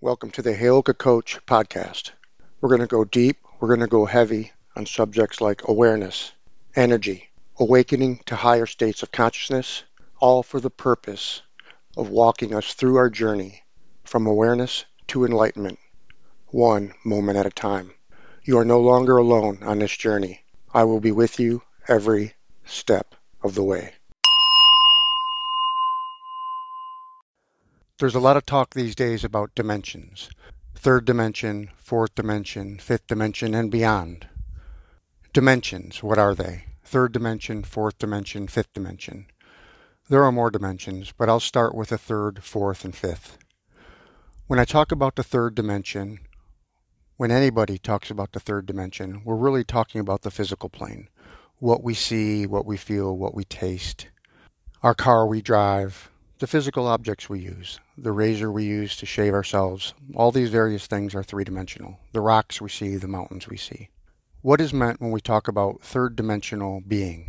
Welcome to the Heyoka Coach podcast. We're going to go deep, we're going to go heavy on subjects like awareness, energy, awakening to higher states of consciousness, all for the purpose of walking us through our journey from awareness to enlightenment, one moment at a time. You are no longer alone on this journey. I will be with you every step of the way. There's a lot of talk these days about dimensions. Third dimension, fourth dimension, fifth dimension, and beyond. Dimensions, what are they? Third dimension, fourth dimension, fifth dimension. There are more dimensions, but I'll start with the third, fourth, and fifth. When I talk about the third dimension, when anybody talks about the third dimension, we're really talking about the physical plane. What we see, what we feel, what we taste. Our car we drive, the physical objects we use, the razor we use to shave ourselves, all these various things are three-dimensional. The rocks we see, the mountains we see. What is meant when we talk about third-dimensional being?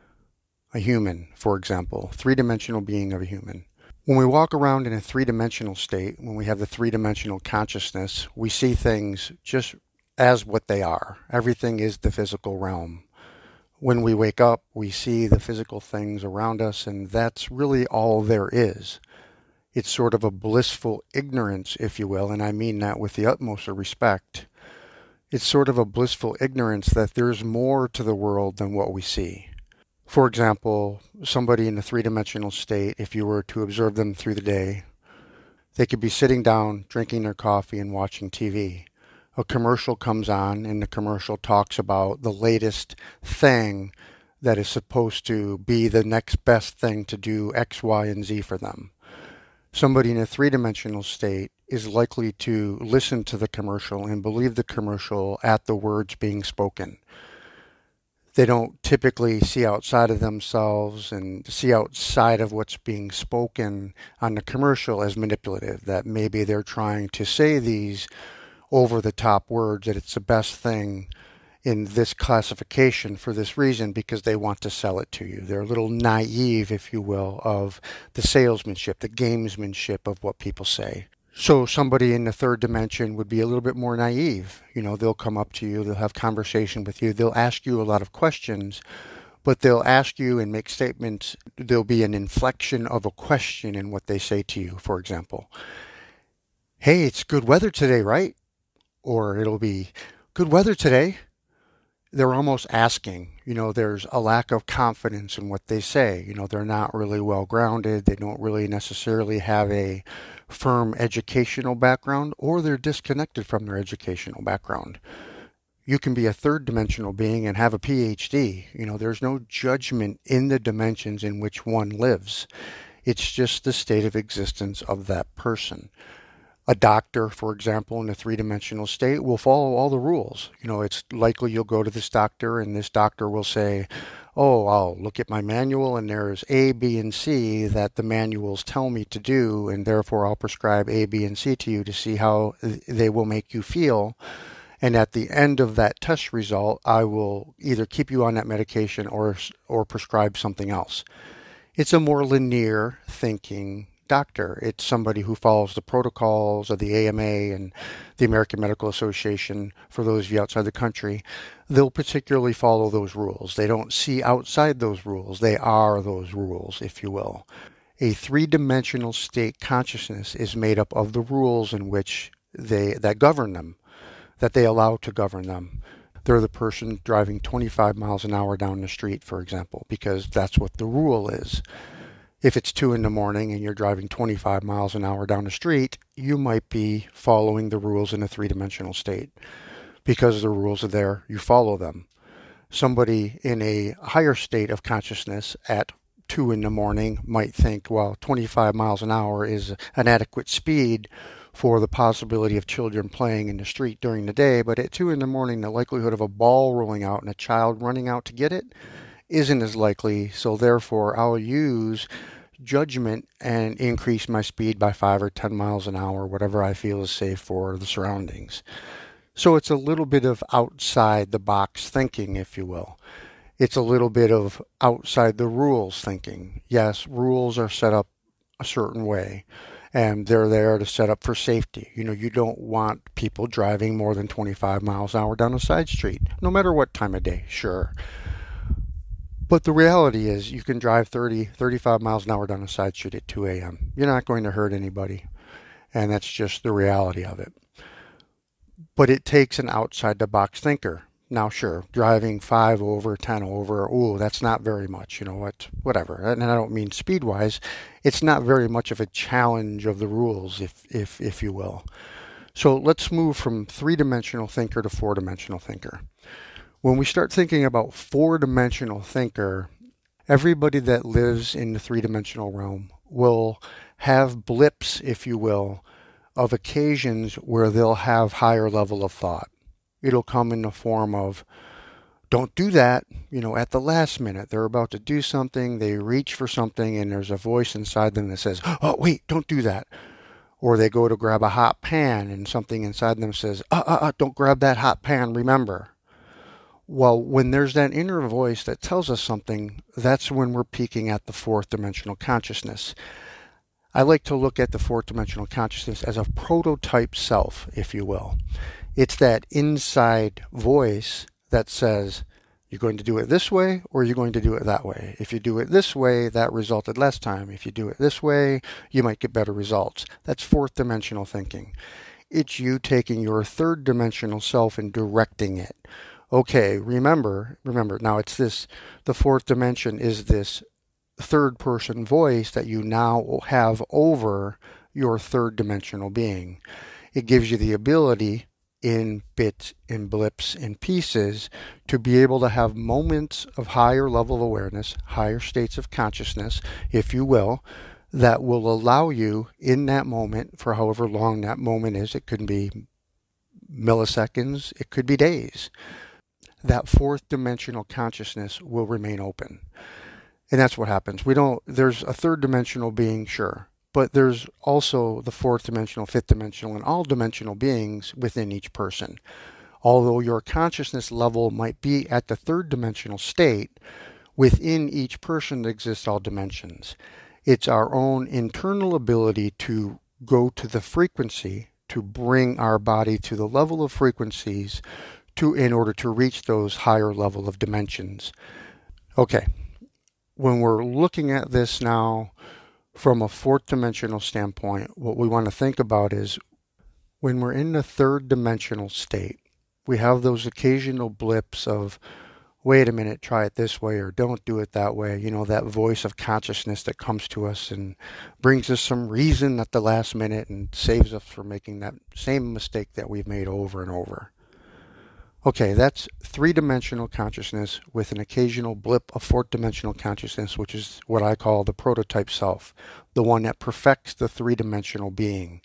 A human, for example, three-dimensional being of a human. When we walk around in a three-dimensional state, when we have the three-dimensional consciousness, we see things just as what they are. Everything is the physical realm. When we wake up, we see the physical things around us, and that's really all there is. It's sort of a blissful ignorance, if you will, and I mean that with the utmost of respect. It's sort of a blissful ignorance that there's more to the world than what we see. For example, somebody in a three-dimensional state, if you were to observe them through the day, they could be sitting down, drinking their coffee, and watching TV. A commercial comes on, and the commercial talks about the latest thing that is supposed to be the next best thing to do X, Y, and Z for them. Somebody in a three-dimensional state is likely to listen to the commercial and believe the commercial at the words being spoken. They don't typically see outside of themselves and see outside of what's being spoken on the commercial as manipulative, that maybe they're trying to say these over-the-top words, that it's the best thing in this classification for this reason because they want to sell it to you. They're a little naive, if you will, of the salesmanship, the gamesmanship of what people say. So somebody in the third dimension would be a little bit more naive. They'll come up to you, they'll have conversation with you, they'll ask you a lot of questions, but they'll ask you and make statements. There'll be an inflection of a question in what they say to you, for example. Hey, it's good weather today, right? Or it'll be, good weather today. They're almost asking, there's a lack of confidence in what they say. They're not really well grounded. They don't really necessarily have a firm educational background, or they're disconnected from their educational background. You can be a third dimensional being and have a PhD. There's no judgment in the dimensions in which one lives. It's just the state of existence of that person. A doctor, for example, in a three-dimensional state will follow all the rules. It's likely you'll go to this doctor and this doctor will say, oh, I'll look at my manual and there's A, B, and C that the manuals tell me to do, and therefore I'll prescribe A, B, and C to you to see how they will make you feel. And at the end of that test result, I will either keep you on that medication or prescribe something else. It's a more linear thinking doctor. It's somebody who follows the protocols of the AMA and the American Medical Association. For those of you outside the country, they'll particularly follow those rules. They don't see outside those rules. They are those rules, if you will. A three-dimensional state consciousness is made up of the rules in which that govern them, that they allow to govern them. They're the person driving 25 miles an hour down the street, for example, because that's what the rule is. If it's 2 a.m. and you're driving 25 miles an hour down the street, you might be following the rules in a three-dimensional state. Because the rules are there, you follow them. Somebody in a higher state of consciousness at 2 a.m. might think, well, 25 miles an hour is an adequate speed for the possibility of children playing in the street during the day, but at 2 a.m. the likelihood of a ball rolling out and a child running out to get it isn't as likely, so therefore I'll use judgment and increase my speed by 5 or 10 miles an hour, whatever I feel is safe for the surroundings. So it's a little bit of outside the box thinking, if you will. It's a little bit of outside the rules thinking. Yes, rules are set up a certain way, and they're there to set up for safety. You don't want people driving more than 25 miles an hour down a side street, no matter what time of day, sure. But the reality is you can drive 30, 35 miles an hour down a side street at 2 a.m. You're not going to hurt anybody, and that's just the reality of it. But it takes an outside-the-box thinker. Now, sure, driving 5 over, 10 over, that's not very much, whatever. And I don't mean speed-wise. It's not very much of a challenge of the rules, if you will. So let's move from three-dimensional thinker to four-dimensional thinker. When we start thinking about four-dimensional thinker, everybody that lives in the three-dimensional realm will have blips, if you will, of occasions where they'll have higher level of thought. It'll come in the form of, don't do that, at the last minute. They're about to do something, they reach for something, and there's a voice inside them that says, oh, wait, don't do that. Or they go to grab a hot pan, and something inside them says, don't grab that hot pan, remember. Well, when there's that inner voice that tells us something, that's when we're peaking at the fourth dimensional consciousness. I like to look at the fourth dimensional consciousness as a prototype self, if you will. It's that inside voice that says, you're going to do it this way or you're going to do it that way. If you do it this way, that resulted last time. If you do it this way, you might get better results. That's fourth dimensional thinking. It's you taking your third dimensional self and directing it. Okay, remember, now it's this, the fourth dimension is this third person voice that you now have over your third dimensional being. It gives you the ability in bits, in blips, in pieces to be able to have moments of higher level of awareness, higher states of consciousness, if you will, that will allow you in that moment, for however long that moment is, it could be milliseconds, it could be days, that fourth dimensional consciousness will remain open. And that's what happens. There's a third dimensional being, sure, but there's also the fourth dimensional, fifth dimensional, and all dimensional beings within each person. Although your consciousness level might be at the third dimensional state, within each person exists all dimensions. It's our own internal ability to go to the frequency, to bring our body to the level of frequencies in order to reach those higher level of dimensions. Okay, when we're looking at this now from a fourth dimensional standpoint, what we want to think about is when we're in the third dimensional state, we have those occasional blips of, wait a minute, try it this way or don't do it that way. That voice of consciousness that comes to us and brings us some reason at the last minute and saves us from making that same mistake that we've made over and over. Okay, that's three-dimensional consciousness with an occasional blip of fourth-dimensional consciousness, which is what I call the prototype self, the one that perfects the three-dimensional being,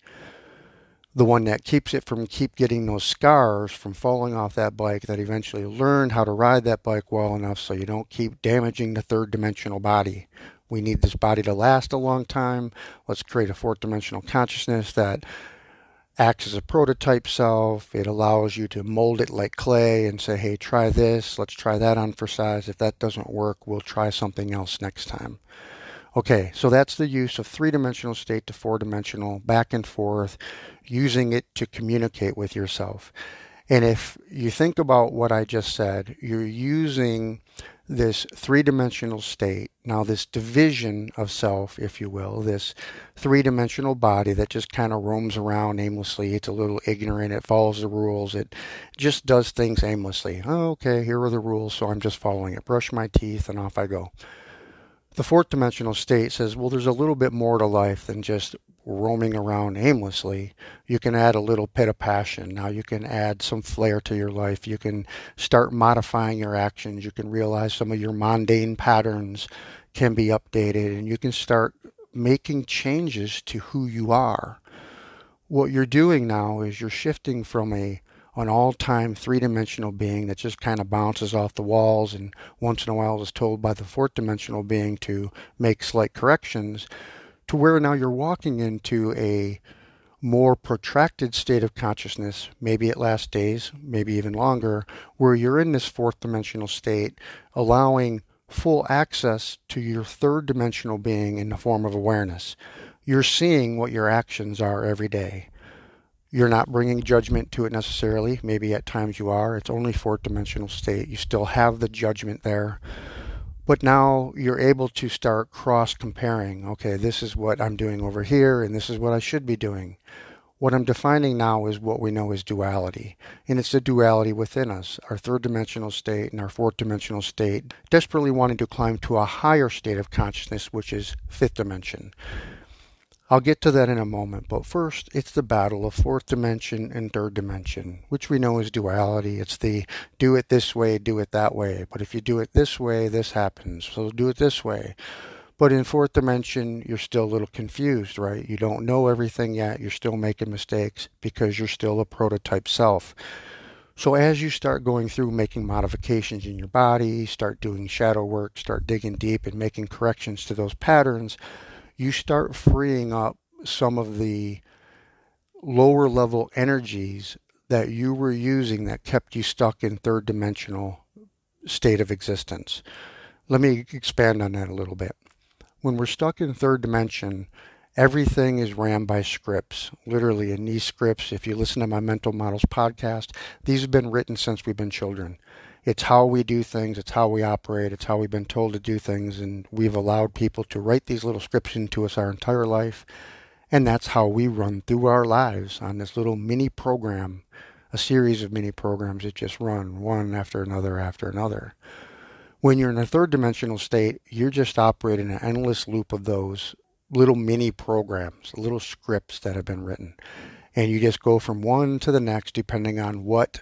the one that keeps it from getting those scars from falling off that bike, that eventually learned how to ride that bike well enough so you don't keep damaging the third-dimensional body. We need this body to last a long time. Let's create a fourth-dimensional consciousness that acts as a prototype self. It allows you to mold it like clay and say, hey, try this, let's try that on for size. If that doesn't work, we'll try something else next time. Okay, so that's the use of three-dimensional state to four-dimensional, back and forth, using it to communicate with yourself. And if you think about what I just said, you're using this three-dimensional state, now this division of self, if you will, this three-dimensional body that just kind of roams around aimlessly. It's a little ignorant. It follows the rules. It just does things aimlessly. Oh, okay, here are the rules, so I'm just following it. Brush my teeth, and off I go. The fourth dimensional state says, well, there's a little bit more to life than just roaming around aimlessly. You can add a little bit of passion. Now you can add some flair to your life. You can start modifying your actions. You can realize some of your mundane patterns can be updated, and you can start making changes to who you are. What you're doing now is you're shifting from an all-time three-dimensional being that just kind of bounces off the walls and once in a while is told by the fourth-dimensional being to make slight corrections, to where now you're walking into a more protracted state of consciousness. Maybe it lasts days, maybe even longer, where you're in this fourth dimensional state, allowing full access to your third dimensional being in the form of awareness. You're seeing what your actions are every day. You're not bringing judgment to it necessarily. Maybe at times you are. It's only fourth dimensional state. You still have the judgment there. But now you're able to start cross-comparing. Okay, this is what I'm doing over here, and this is what I should be doing. What I'm defining now is what we know as duality. And it's the duality within us, our third dimensional state and our fourth dimensional state, desperately wanting to climb to a higher state of consciousness, which is fifth dimension. I'll get to that in a moment, but first, it's the battle of fourth dimension and third dimension, which we know is duality. It's the do it this way, do it that way. But if you do it this way, this happens. So do it this way. But in fourth dimension, you're still a little confused, right? You don't know everything yet. You're still making mistakes because you're still a prototype self. So as you start going through making modifications in your body, start doing shadow work, start digging deep and making corrections to those patterns, you start freeing up some of the lower level energies that you were using that kept you stuck in third dimensional state of existence. Let me expand on that a little bit. When we're stuck in third dimension, everything is ran by scripts, literally. And these scripts, if you listen to my Mental Models podcast, these have been written since we've been children. It's how we do things. It's how we operate. It's how we've been told to do things. And we've allowed people to write these little scripts into us our entire life. And that's how we run through our lives on this little mini program, a series of mini programs that just run one after another after another. When you're in a third dimensional state, you're just operating an endless loop of those little mini programs, little scripts that have been written. And you just go from one to the next depending on what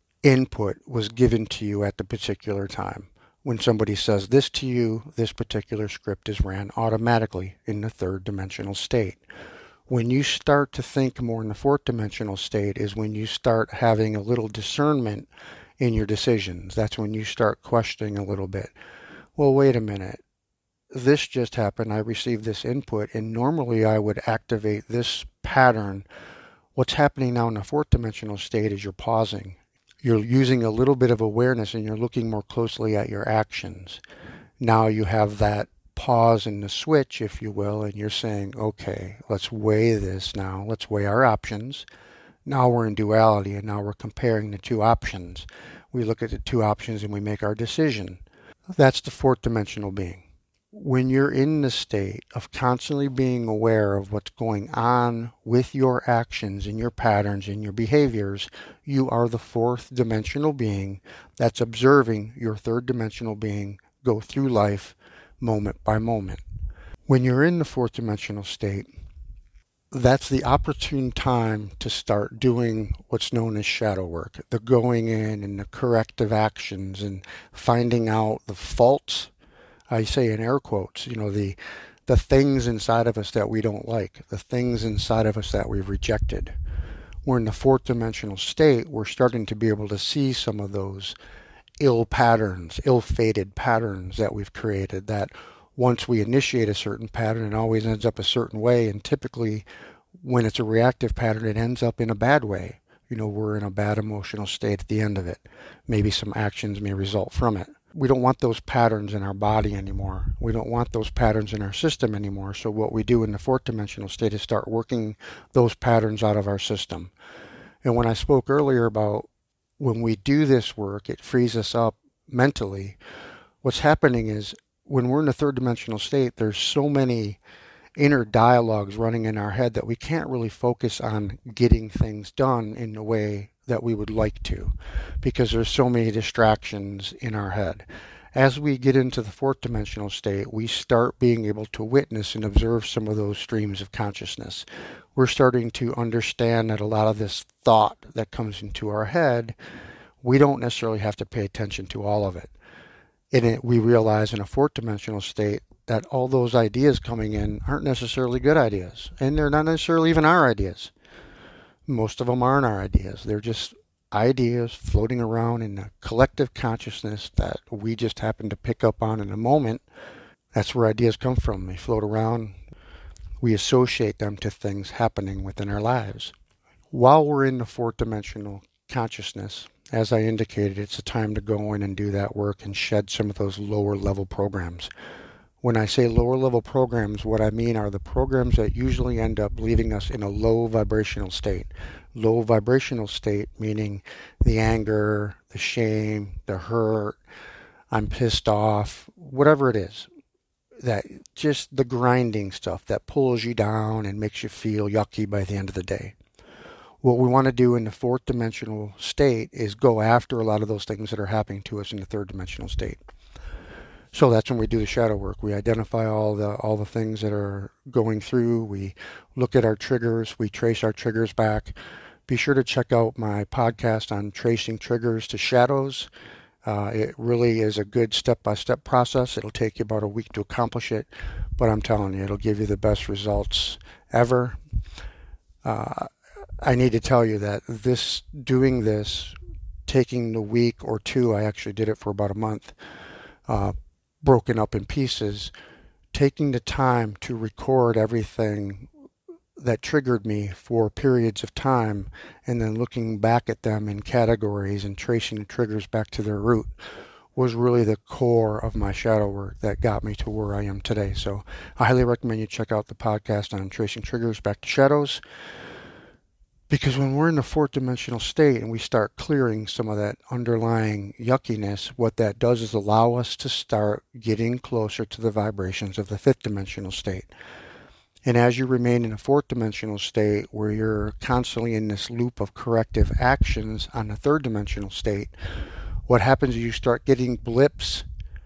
input was given to you at the particular time. When somebody says this to you, this particular script is ran automatically in the third dimensional state. When you start to think more in the fourth dimensional state is when you start having a little discernment in your decisions. That's when you start questioning a little bit. Well, wait a minute. This just happened. I received this input, and normally I would activate this pattern. What's happening now in the fourth dimensional state is you're pausing. You're using a little bit of awareness and you're looking more closely at your actions. Now you have that pause in the switch, if you will, and you're saying, okay, let's weigh this now. Let's weigh our options. Now we're in duality and now we're comparing the two options. We look at the two options and we make our decision. That's the fourth dimensional being. When you're in the state of constantly being aware of what's going on with your actions and your patterns and your behaviors, you are the fourth dimensional being that's observing your third dimensional being go through life moment by moment. When you're in the fourth dimensional state, that's the opportune time to start doing what's known as shadow work, the going in and the corrective actions and finding out the faults. I say in air quotes, the things inside of us that we don't like, the things inside of us that we've rejected. We're in the fourth dimensional state, we're starting to be able to see some of those ill patterns, ill-fated patterns that we've created, that once we initiate a certain pattern, it always ends up a certain way, and typically when it's a reactive pattern, it ends up in a bad way. We're in a bad emotional state at the end of it. Maybe some actions may result from it. We don't want those patterns in our body anymore. We don't want those patterns in our system anymore. So what we do in the fourth dimensional state is start working those patterns out of our system. And when I spoke earlier about when we do this work, it frees us up mentally. What's happening is when we're in a third dimensional state, there's so many inner dialogues running in our head that we can't really focus on getting things done in the way that we would like to, because there's so many distractions in our head. As we get into the fourth dimensional state, we start being able to witness and observe some of those streams of consciousness. We're starting to understand that a lot of this thought that comes into our head, we don't necessarily have to pay attention to all of it. We realize in a fourth dimensional state that all those ideas coming in aren't necessarily good ideas, and they're not necessarily even our ideas. Most of them aren't our ideas. They're just ideas floating around in the collective consciousness that we just happen to pick up on in a moment. That's where ideas come from. They float around. We associate them to things happening within our lives. While we're in the fourth dimensional consciousness, as I indicated, it's a time to go in and do that work and shed some of those lower level programs. When I say lower level programs, what I mean are the programs that usually end up leaving us in a low vibrational state. Low vibrational state meaning the anger, the shame, the hurt, I'm pissed off, whatever it is. That just the grinding stuff that pulls you down and makes you feel yucky by the end of the day. What we want to do in the fourth dimensional state is go after a lot of those things that are happening to us in the third dimensional state. So that's when we do the shadow work. We identify all the things that are going through. We look at our triggers. We trace our triggers back. Be sure to check out my podcast on tracing triggers to shadows. It really is a good step-by-step process. It'll take you about a week to accomplish it, but I'm telling you, it'll give you the best results ever. I need to tell you that doing this, taking the week or two, I actually did it for about a month, broken up in pieces, taking the time to record everything that triggered me for periods of time and then looking back at them in categories and tracing the triggers back to their root was really the core of my shadow work that got me to where I am today. So I highly recommend you check out the podcast on tracing triggers back to shadows, because when we're in the fourth dimensional state and we start clearing some of that underlying yuckiness, what that does is allow us to start getting closer to the vibrations of the fifth dimensional state. And as you remain in a fourth dimensional state where you're constantly in this loop of corrective actions on the third dimensional state, what happens is you start getting blips,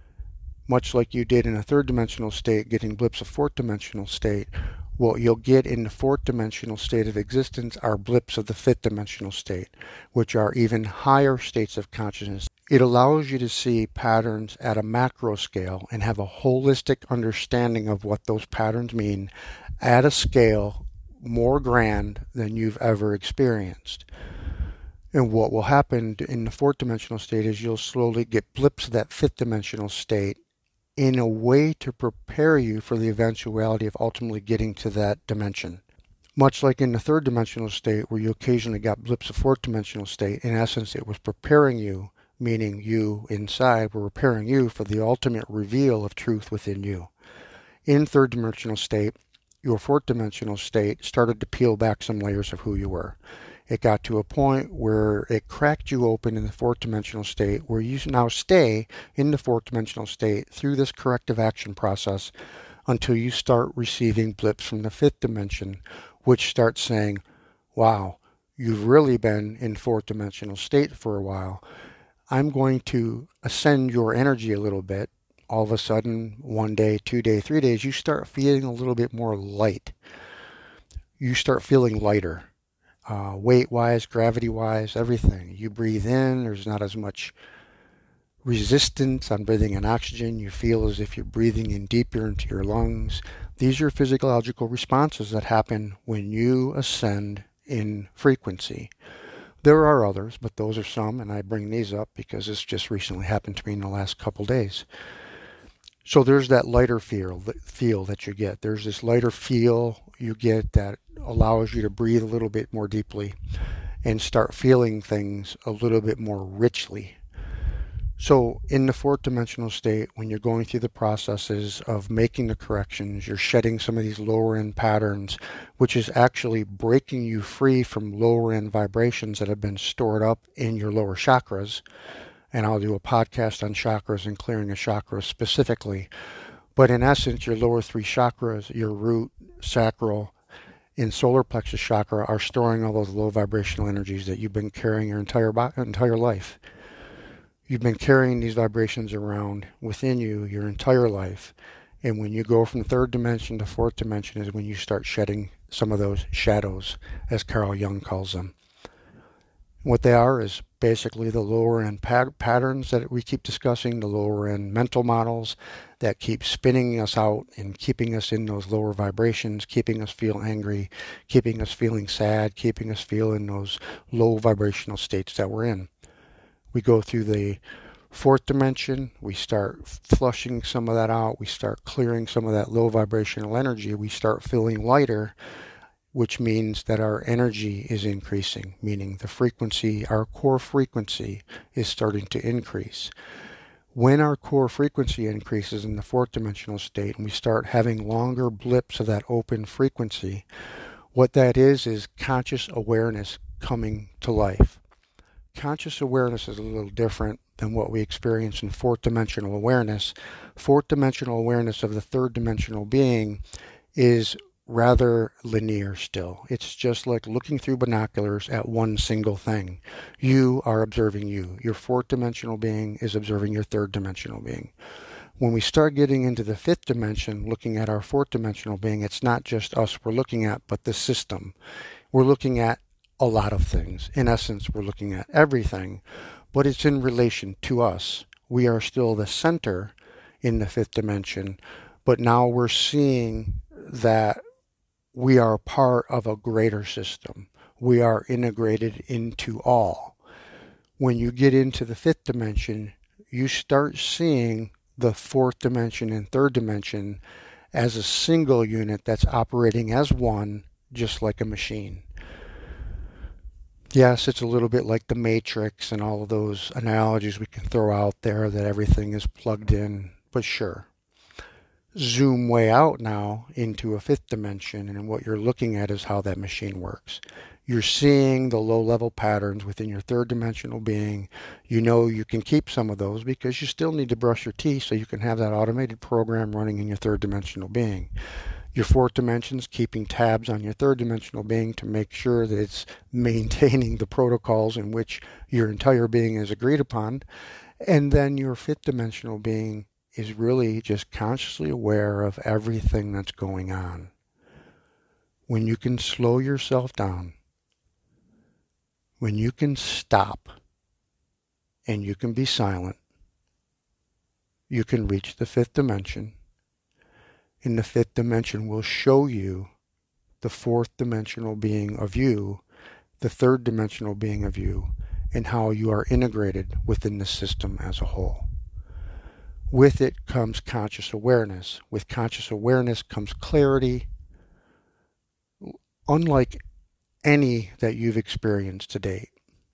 much like you did in a third dimensional state, getting blips of fourth dimensional state. What you'll get in the fourth dimensional state of existence are blips of the fifth dimensional state, which are even higher states of consciousness. It allows you to see patterns at a macro scale and have a holistic understanding of what those patterns mean at a scale more grand than you've ever experienced. And what will happen in the fourth dimensional state is you'll slowly get blips of that fifth dimensional state in a way to prepare you for the eventuality of ultimately getting to that dimension. Much like in the third dimensional state where you occasionally got blips of fourth dimensional state, in essence it was preparing you, meaning you inside were preparing you for the ultimate reveal of truth within you. In third dimensional state, your fourth dimensional state started to peel back some layers of who you were. It got to a point where it cracked you open in the fourth dimensional state, where you now stay in the fourth dimensional state through this corrective action process until you start receiving blips from the fifth dimension, which starts saying, wow, you've really been in fourth dimensional state for a while. I'm going to ascend your energy a little bit. All of a sudden, 1 day, 2 days, 3 days, you start feeling a little bit more light. You start feeling lighter. Weight-wise, gravity-wise, everything. You breathe in, there's not as much resistance on breathing in oxygen. You feel as if you're breathing in deeper into your lungs. These are physiological responses that happen when you ascend in frequency. There are others, but those are some, and I bring these up because this just recently happened to me in the last couple days. So there's that lighter feel that you get. There's this lighter feel you get that allows you to breathe a little bit more deeply and start feeling things a little bit more richly. So in the fourth dimensional state, when you're going through the processes of making the corrections, you're shedding some of these lower end patterns, which is actually breaking you free from lower end vibrations that have been stored up in your lower chakras. And I'll do a podcast on chakras and clearing a chakra specifically. But in essence, your lower three chakras, your root, sacral, and solar plexus chakra are storing all those low vibrational energies that you've been carrying your entire life. You've been carrying these vibrations around within you your entire life. And when you go from third dimension to fourth dimension is when you start shedding some of those shadows, as Carl Jung calls them. What they are is basically the lower end patterns that we keep discussing, the lower end mental models that keep spinning us out and keeping us in those lower vibrations, keeping us feel angry, keeping us feeling sad, keeping us feeling those low vibrational states that we're in. We go through the fourth dimension, we start flushing some of that out, we start clearing some of that low vibrational energy, we start feeling lighter, which means that our energy is increasing, meaning the frequency, our core frequency is starting to increase. When our core frequency increases in the fourth dimensional state and we start having longer blips of that open frequency, what that is conscious awareness coming to life. Conscious awareness is a little different than what we experience in fourth dimensional awareness. Fourth dimensional awareness of the third dimensional being is rather linear still. It's just like looking through binoculars at one single thing. You are observing you. Your fourth dimensional being is observing your third dimensional being. When we start getting into the fifth dimension, looking at our fourth dimensional being, it's not just us we're looking at, but the system. We're looking at a lot of things. In essence, we're looking at everything, but it's in relation to us. We are still the center in the fifth dimension, but now we're seeing that we are part of a greater system. We are integrated into all. When you get into the fifth dimension, you start seeing the fourth dimension and third dimension as a single unit that's operating as one, just like a machine. Yes, it's a little bit like the Matrix and all of those analogies we can throw out there that everything is plugged in, but sure. Zoom way out now into a fifth dimension, and what you're looking at is how that machine works. You're seeing the low-level patterns within your third dimensional being. You know you can keep some of those because you still need to brush your teeth so you can have that automated program running in your third dimensional being. Your fourth dimension's keeping tabs on your third dimensional being to make sure that it's maintaining the protocols in which your entire being is agreed upon. And then your fifth dimensional being is really just consciously aware of everything that's going on. When you can slow yourself down, when you can stop and you can be silent, you can reach the fifth dimension. And the fifth dimension will show you the fourth dimensional being of you, the third dimensional being of you, and how you are integrated within the system as a whole. With it comes conscious awareness. With conscious awareness comes clarity, unlike any that you've experienced to date.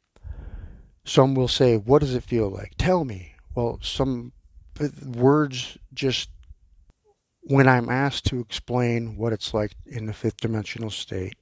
Some will say, what does it feel like? Tell me. Well, some words just, when I'm asked to explain what it's like in the fifth dimensional state,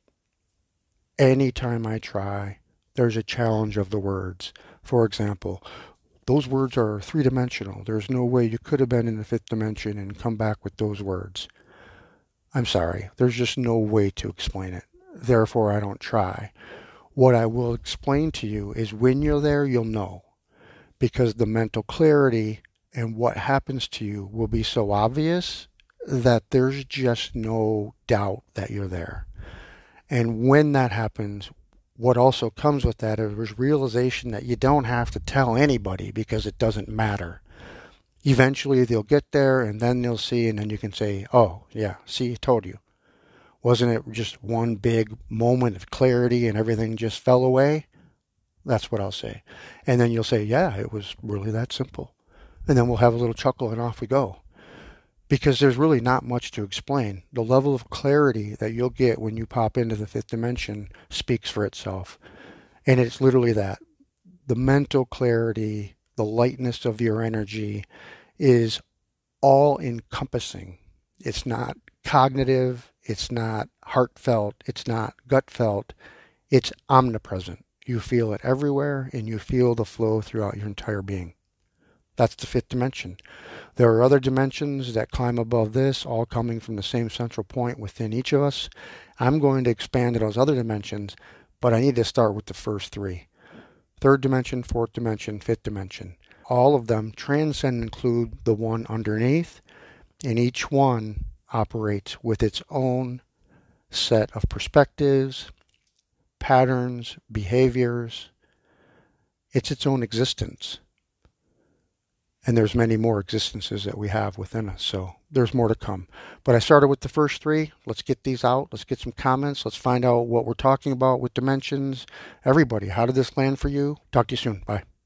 anytime I try, there's a challenge of the words. For example, those words are three-dimensional. There's no way you could have been in the fifth dimension and come back with those words. I'm sorry. There's just no way to explain it. Therefore, I don't try. What I will explain to you is when you're there, you'll know. Because the mental clarity and what happens to you will be so obvious that there's just no doubt that you're there. And when that happens, what also comes with that is realization that you don't have to tell anybody because it doesn't matter. Eventually they'll get there and then they'll see, and then you can say, oh yeah, see, I told you. Wasn't it just one big moment of clarity and everything just fell away? That's what I'll say. And then you'll say, yeah, it was really that simple. And then we'll have a little chuckle and off we go. Because there's really not much to explain. The level of clarity that you'll get when you pop into the fifth dimension speaks for itself. And it's literally that. The mental clarity, the lightness of your energy is all-encompassing. It's not cognitive, it's not heartfelt, it's not gut-felt, it's omnipresent. You feel it everywhere, and you feel the flow throughout your entire being. That's the fifth dimension. There are other dimensions that climb above this, all coming from the same central point within each of us. I'm going to expand to those other dimensions, but I need to start with the first three. Third dimension, fourth dimension, fifth dimension. All of them transcend and include the one underneath, and each one operates with its own set of perspectives, patterns, behaviors. It's its own existence. And there's many more existences that we have within us, so there's more to come. But I started with the first three. Let's get these out. Let's get some comments. Let's find out what we're talking about with dimensions. Everybody, how did this land for you? Talk to you soon. Bye.